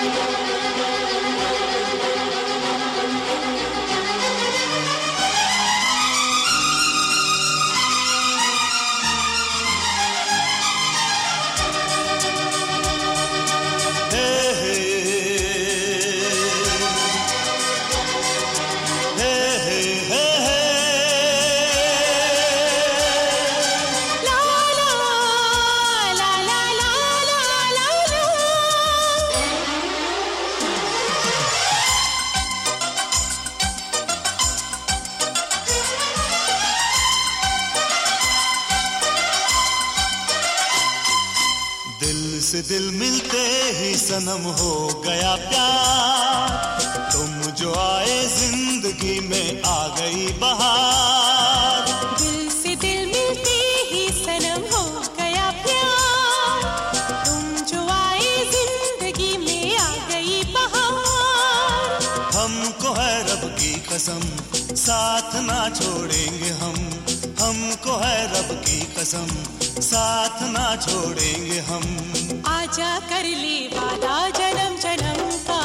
से दिल मिलते ही सनम हो गया प्यार, तुम जो आए जिंदगी में आ गई बहार। दिल से दिल मिलते ही सनम हो गया प्यार, तुम जो आए जिंदगी में आ गई बहार। हमको है रब की कसम साथ ना छोड़ेंगे हमको है रब की कसम साथ ना छोड़ेंगे हम। आजा कर ले वादा जन्म जन्म का,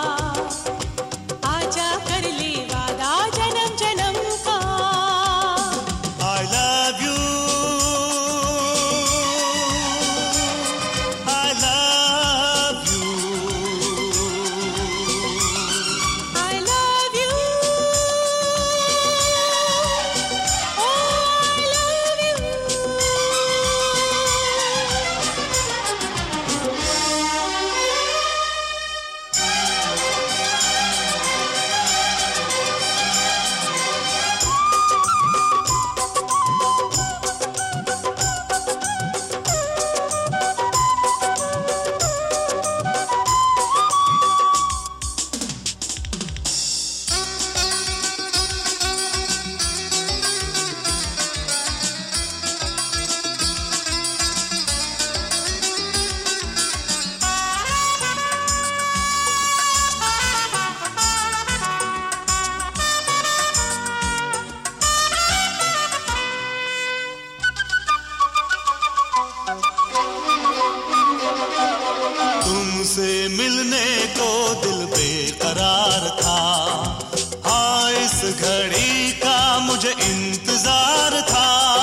आजा कर ले वादा जन्म जन्म का। I love you, I love you, I love you, oh I love you। तुमसे मिलने को दिल बेकरार था, हाँ इस घड़ी का मुझे इंतजार था।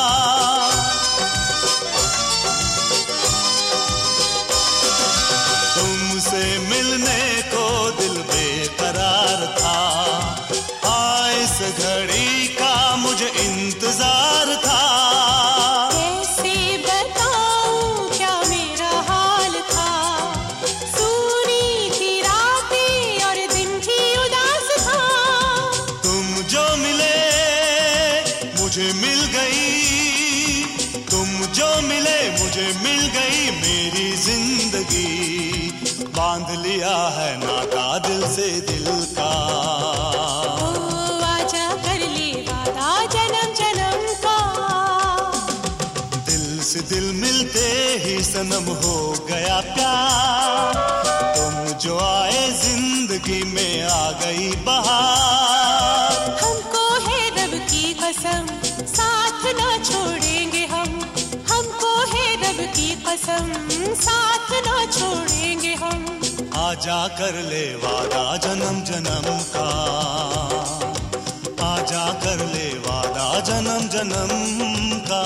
तुमसे मिलने को दिल बेकरार था, हाँ इस घड़ी का मुझे इंतजार था। मुझे मिल गई, तुम जो मिले मुझे मिल गई मेरी जिंदगी। बांध लिया है नाता दिल से दिल का। ओ आजा कर ले वादा जन्म जन्म का। दिल से दिल मिलते ही सनम हो गया प्यार, तुम जो आए जिंदगी में आ गई बहार। हमको है रब की कसम साथ ना छोड़ेंगे हमको है रब की कसम साथ ना छोड़ेंगे हम। आजा कर ले वादा जन्म जन्म का, आजा कर ले वादा जन्म जन्म का।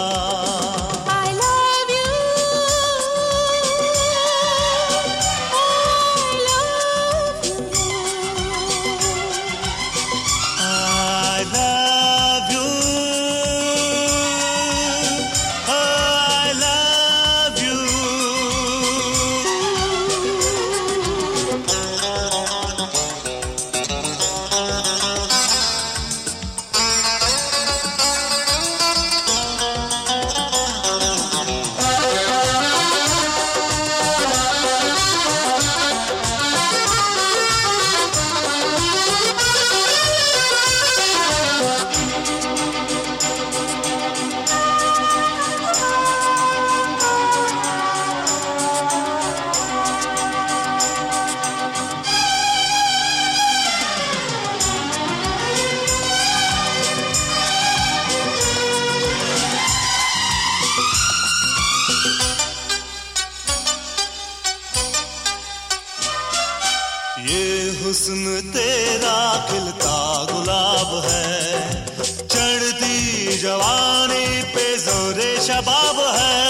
ये हुस्न तेरा खिलता गुलाब है, चढ़ती जवानी पे जोरे शबाब है।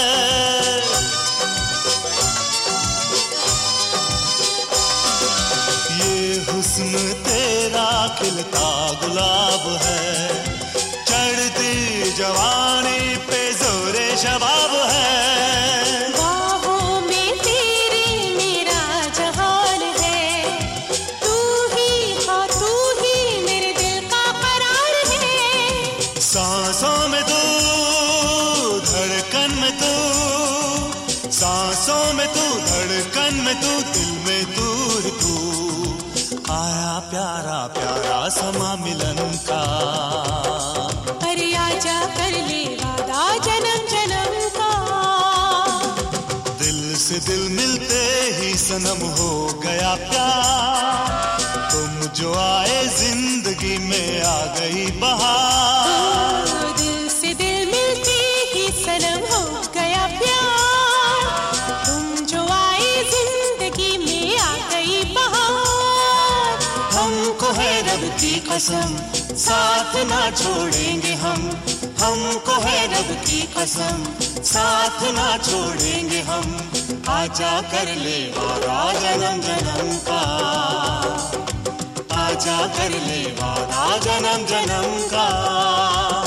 ये हुस्न तेरा खिलता गुलाब है, चढ़ती जवानी पे जोरे शबाब है। सांसों में तू, धड़कन में तू, सांसों में तू, धड़कन में तू, दिल में तू ही तू। आया प्यारा प्यारा समा मिलन का, अरे आजा कर ले वादा जन्म जन्म का। दिल से दिल मिलते ही सनम हो गया प्यार, तुम जो आए जिंदगी में आ गई बहार। दिल से दिल मिलते ही सनम हो गया प्यार, तुम जो आए जिंदगी में आ गई बहार। हमको है रब की कसम साथ ना छोड़ेंगे हमको है रब की कसम साथ ना छोड़ेंगे हम। आजा कर ले वादा जन्म जन्म का, आजा कर ले वादा जन्म जन्म का।